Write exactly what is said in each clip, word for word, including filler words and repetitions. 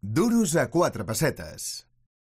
Duros a quatre pessetes.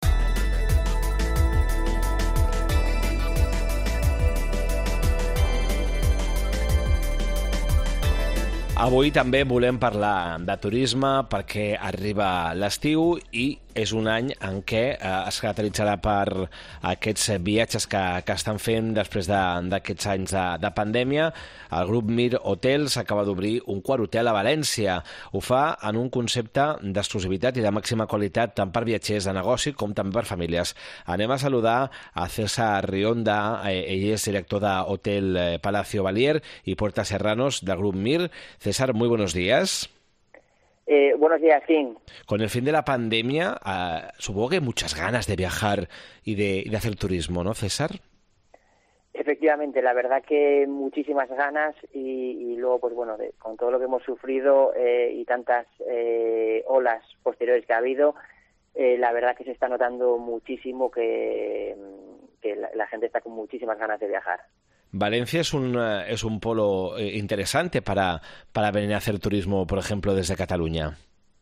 Avui també volem parlar de turisme perquè arriba l'estiu i és un any en què eh, es caracteritzarà per aquests viatges que, que estan fent després d'aquests de, anys de, de pandèmia. El grup Mir Hotels acaba d'obrir un quart hotel a València. Ho fa en un concepte d'exclusivitat i de màxima qualitat tant per viatgers de negoci com també per famílies. Anem a saludar a César Rionda, eh, ell és director de Hotel Palacio Balier y Puerta Serranos del grup Mir. César, muy buenos días. Eh, buenos días, sí. Con el fin de la pandemia, uh, supongo que hay muchas ganas de viajar y de, y de hacer turismo, ¿no, César? Efectivamente, la verdad que muchísimas ganas y, y luego, pues bueno, de, con todo lo que hemos sufrido eh, y tantas eh, olas posteriores que ha habido, eh, la verdad que se está notando muchísimo que, que la, la gente está con muchísimas ganas de viajar. Valencia es un, es un polo interesante para, para venir a hacer turismo, por ejemplo, desde Cataluña.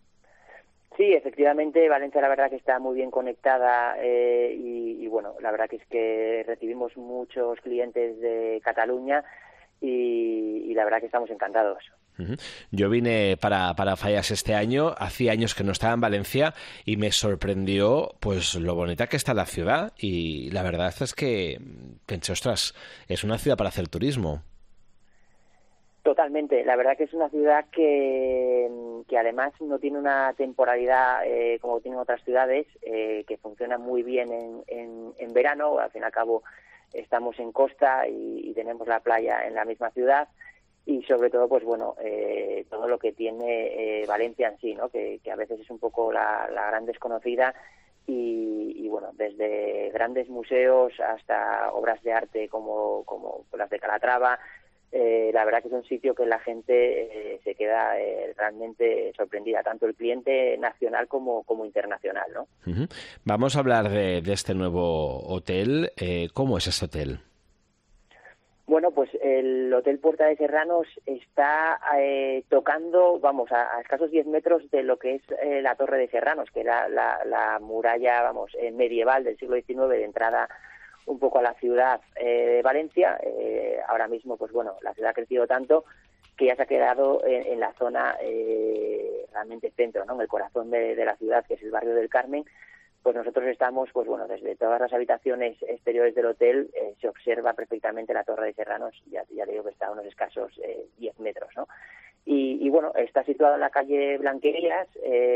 Sí, efectivamente, Valencia la verdad que está muy bien conectada eh, y, y bueno, la verdad que es que recibimos muchos clientes de Cataluña y, y la verdad que estamos encantados. Uh-huh. Yo vine para, para Fallas este año, hacía años que no estaba en Valencia y me sorprendió pues lo bonita que está la ciudad y la verdad es que pensé, ostras, es una ciudad para hacer turismo. Totalmente, la verdad que es una ciudad que, que además no tiene una temporalidad eh, como tienen otras ciudades, eh, que funciona muy bien en, en, en verano, al fin y al cabo estamos en costa y, y tenemos la playa en la misma ciudad. Y sobre todo, pues bueno, eh, todo lo que tiene eh, Valencia en sí, ¿no? Que, que a veces es un poco la, la gran desconocida y, y bueno, desde grandes museos hasta obras de arte como, como las de Calatrava, eh, la verdad que es un sitio que la gente eh, se queda eh, realmente sorprendida, tanto el cliente nacional como, como internacional, ¿no? Uh-huh. Vamos a hablar de, de este nuevo hotel. Eh, ¿Cómo es este hotel? Bueno, pues el Hotel Puerta de Serranos está eh, tocando, vamos, a, a escasos diez metros de lo que es eh, la Torre de Serranos, que era la, la muralla, vamos, eh, medieval del siglo diecinueve de entrada un poco a la ciudad eh, de Valencia. Eh, ahora mismo, pues bueno, la ciudad ha crecido tanto que ya se ha quedado en, en la zona eh, realmente centro, ¿no? En el corazón de, de la ciudad, que es el barrio del Carmen. Pues nosotros estamos, pues bueno, desde todas las habitaciones exteriores del hotel eh, se observa perfectamente la Torre de Serranos, ya, ya digo que está a unos escasos eh, diez metros, ¿no? Y, y bueno, está situado en la calle Blanquerías,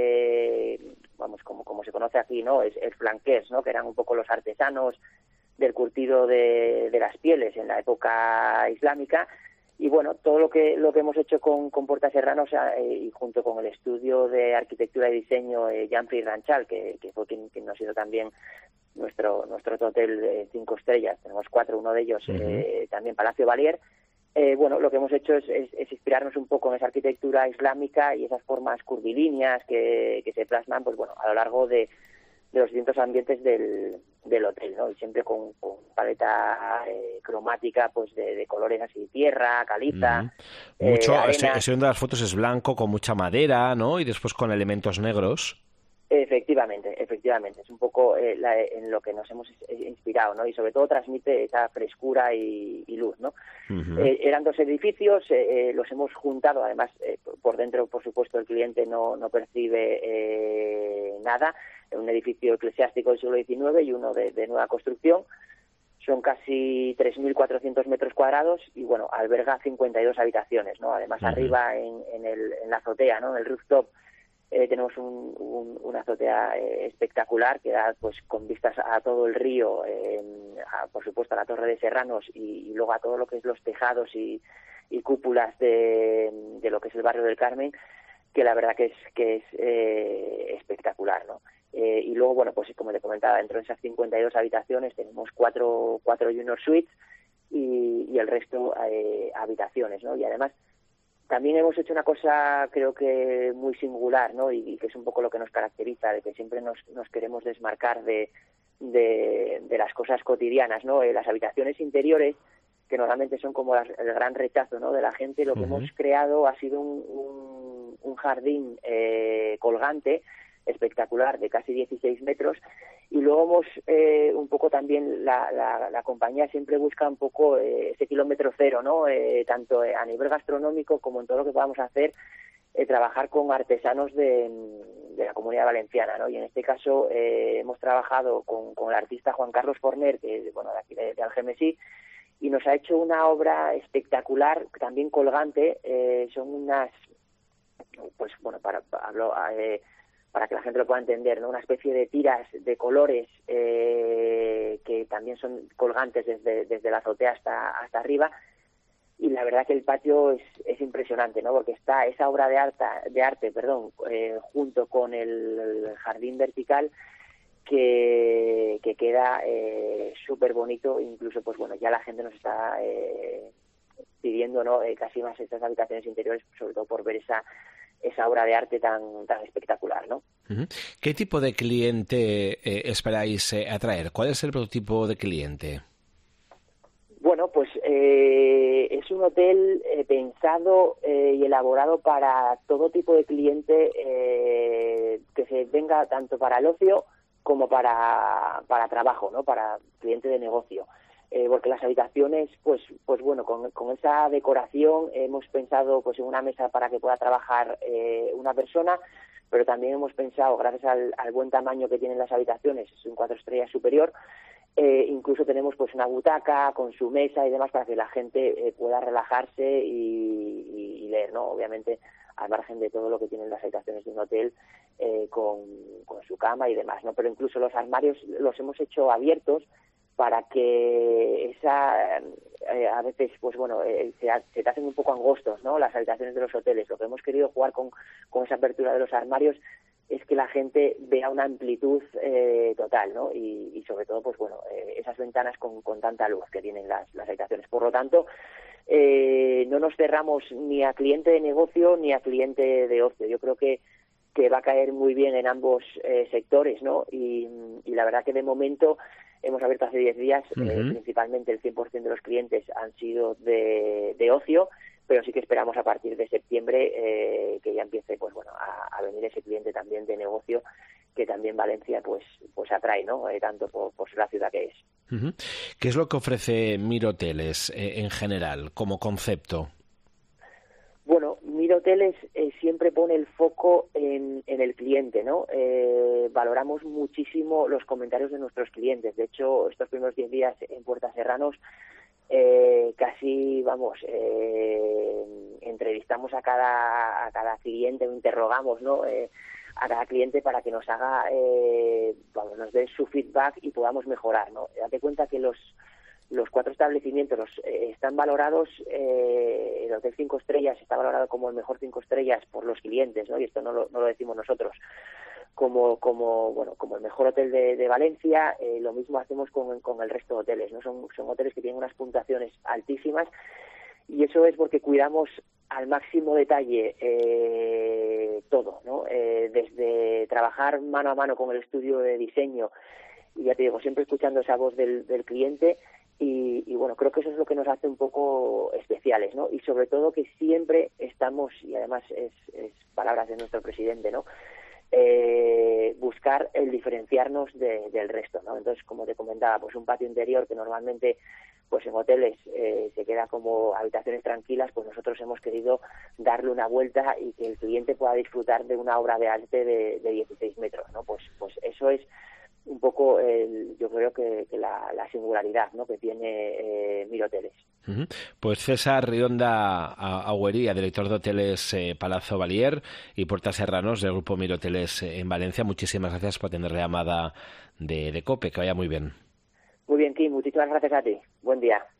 eh, vamos, como, como se conoce aquí, ¿no? Es, es Blanquers, ¿no? Que eran un poco los artesanos del curtido de, de las pieles en la época islámica. Y bueno, todo lo que lo que hemos hecho con, con Puerta Serranos eh, y junto con el estudio de arquitectura y diseño eh, Jean-Pierre Ranchal, que, que fue quien, quien nos ha sido también nuestro nuestro hotel de cinco estrellas, tenemos cuatro, uno de ellos uh-huh. eh, también Palacio Balier. Eh, bueno, lo que hemos hecho es, es, es inspirarnos un poco en esa arquitectura islámica y esas formas curvilíneas que, que se plasman, pues bueno, a lo largo de, de los distintos ambientes del, del hotel, ¿no? Y siempre con, con paleta eh, cromática, pues de, de colores así, tierra, caliza, mm. Mucho, eh, ese, ese de las fotos es blanco con mucha madera, ¿no? Y después con elementos negros. Efectivamente, efectivamente, es un poco eh, la, en lo que nos hemos inspirado, ¿no? Y sobre todo transmite esa frescura y, y luz, ¿no? Uh-huh. Eh, eran dos edificios, eh, los hemos juntado, además eh, por dentro, por supuesto, el cliente no, no percibe eh, nada, un edificio eclesiástico del siglo diecinueve y uno de, de nueva construcción. Son casi tres mil cuatrocientos metros cuadrados y, bueno, alberga cincuenta y dos habitaciones, ¿no? Además, uh-huh. arriba en, en, el, en la azotea, ¿no? En el rooftop, Eh, tenemos un, un, una azotea eh, espectacular que da pues con vistas a todo el río, eh, a, por supuesto a la Torre de Serranos y, y luego a todo lo que es los tejados y, y cúpulas de, de lo que es el barrio del Carmen, que la verdad que es que es eh, espectacular, ¿no? Eh, y luego, bueno, pues como te comentaba, dentro de esas cincuenta y dos habitaciones tenemos cuatro, cuatro junior suites y, y el resto eh, habitaciones, ¿no? Y además también hemos hecho una cosa, creo que muy singular, ¿no? Y, y que es un poco lo que nos caracteriza, de que siempre nos, nos queremos desmarcar de, de, de las cosas cotidianas, ¿no? Eh, las habitaciones interiores, que normalmente son como las, el gran rechazo, ¿no? De la gente, lo que uh-huh. hemos creado ha sido un, un, un jardín eh, colgante espectacular de casi dieciséis metros. Y luego hemos, eh, un poco también, la, la, la compañía siempre busca un poco eh, ese kilómetro cero, ¿no? Eh, tanto a nivel gastronómico como en todo lo que podamos hacer, eh, trabajar con artesanos de, de la Comunidad Valenciana, ¿no? Y en este caso eh, hemos trabajado con, con el artista Juan Carlos Forner, que es, bueno, de aquí de, de Algemesí, y nos ha hecho una obra espectacular, también colgante. Eh, son unas, pues bueno, para, para, hablo, eh, para que la gente lo pueda entender, ¿no? Una especie de tiras de colores eh, que también son colgantes desde, desde la azotea hasta, hasta arriba. Y la verdad que el patio es, es impresionante, ¿no? Porque está esa obra de arte, de arte perdón, eh, junto con el, el jardín vertical, que, que queda eh, súper bonito. Incluso, pues bueno, ya la gente nos está eh, pidiendo, ¿no? Eh, casi más estas habitaciones interiores, sobre todo por ver esa esa obra de arte tan tan espectacular, ¿no? Uh-huh. ¿Qué tipo de cliente eh, esperáis eh, atraer? ¿Cuál es el prototipo de cliente? Bueno, pues eh, es un hotel eh, pensado eh, y elaborado para todo tipo de cliente eh, que se venga tanto para el ocio como para, para trabajo, ¿no? Para cliente de negocio. Eh, porque las habitaciones, pues pues bueno, con, con esa decoración hemos pensado pues en una mesa para que pueda trabajar eh, una persona, pero también hemos pensado, gracias al, al buen tamaño que tienen las habitaciones, es un cuatro estrellas superior, eh, incluso tenemos pues una butaca con su mesa y demás para que la gente eh, pueda relajarse y, y, y leer, ¿no? Obviamente al margen de todo lo que tienen las habitaciones de un hotel, eh, con, con su cama y demás, ¿no? Pero incluso los armarios los hemos hecho abiertos para que esa, eh, a veces, pues bueno, eh, se, se te hacen un poco angostos, ¿no? Las habitaciones de los hoteles. Lo que hemos querido jugar con, con esa apertura de los armarios es que la gente vea una amplitud eh, total, ¿no? Y, y sobre todo, pues bueno, eh, esas ventanas con, con tanta luz que tienen las, las habitaciones. Por lo tanto, eh, no nos cerramos ni a cliente de negocio ni a cliente de ocio. Yo creo que que va a caer muy bien en ambos eh, sectores, ¿no? Y, y la verdad que de momento hemos abierto hace diez días, uh-huh. eh, principalmente el cien por ciento de los clientes han sido de, de ocio, pero sí que esperamos a partir de septiembre eh, que ya empiece, pues bueno, a, a venir ese cliente también de negocio, que también Valencia pues pues atrae, ¿no? Eh, tanto por, por ser la ciudad que es. Uh-huh. ¿Qué es lo que ofrece Mir Hoteles eh, en general como concepto? Bueno, Mir Hoteles eh, siempre pone el foco en, en el cliente, ¿no? Eh, valoramos muchísimo los comentarios de nuestros clientes. De hecho, estos primeros diez días en Puerta Serranos eh, casi, vamos, eh, entrevistamos a cada a cada cliente, o interrogamos, ¿no? Eh, a cada cliente para que nos haga, eh, vamos, nos dé su feedback y podamos mejorar, ¿no? Date cuenta que los Los cuatro establecimientos los, eh, están valorados, eh, el Hotel cinco Estrellas está valorado como el mejor cinco estrellas por los clientes, ¿no? Y esto no lo, no lo decimos nosotros, como como bueno como el mejor hotel de, de Valencia. Eh, lo mismo hacemos con, con el resto de hoteles, ¿no? Son, son hoteles que tienen unas puntuaciones altísimas, y eso es porque cuidamos al máximo detalle eh, todo, ¿no? Eh, desde trabajar mano a mano con el estudio de diseño, y ya te digo, siempre escuchando esa voz del, del cliente. Y, y bueno, creo que eso es lo que nos hace un poco especiales, ¿no? Y sobre todo que siempre estamos, y además es, es palabras de nuestro presidente, ¿no? Eh, buscar el diferenciarnos de, del resto, ¿no? Entonces, como te comentaba, pues un patio interior que normalmente pues en hoteles eh, se queda como habitaciones tranquilas, pues nosotros hemos querido darle una vuelta y que el cliente pueda disfrutar de una obra de arte de, de dieciséis metros, ¿no? Pues, pues eso es un poco, el, yo creo que, que la, la singularidad, ¿no? Que tiene eh, Mir Hoteles. Uh-huh. Pues César Rionda Agüería, director de hoteles eh, Palazzo Balier y Puerta Serranos del grupo Mir Hoteles eh, en Valencia, muchísimas gracias por atender la llamada de, de COPE, que vaya muy bien. Muy bien, Kim, muchísimas gracias a ti. Buen día.